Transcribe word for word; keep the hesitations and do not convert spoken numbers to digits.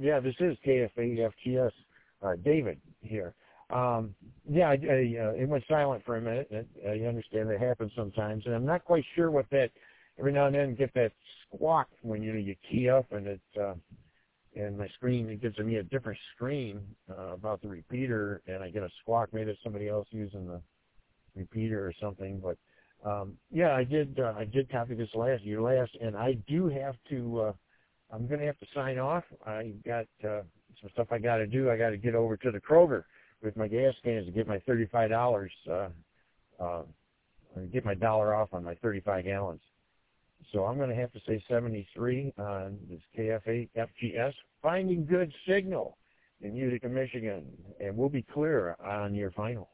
Yeah, this is K F A F T S, uh, David here. Um, yeah, I, I, uh, it went silent for a minute. And I understand that happens sometimes, and I'm not quite sure what that. Every now and then, get that squawk when you know you key up and it uh, and my screen it gives me a different screen uh, about the repeater, and I get a squawk. Maybe it's somebody else using the repeater or something. But um, yeah, I did. Uh, I did copy this last year last, and I do have to. Uh, I'm going to have to sign off. I got uh, some stuff I got to do. I got to get over to the Kroger with my gas cans to get my thirty-five dollars, uh, uh, get my dollar off on my thirty-five gallons. So I'm going to have to say seventy-three on this K F A F G S, finding good signal in Utica, Michigan, and we'll be clear on your final.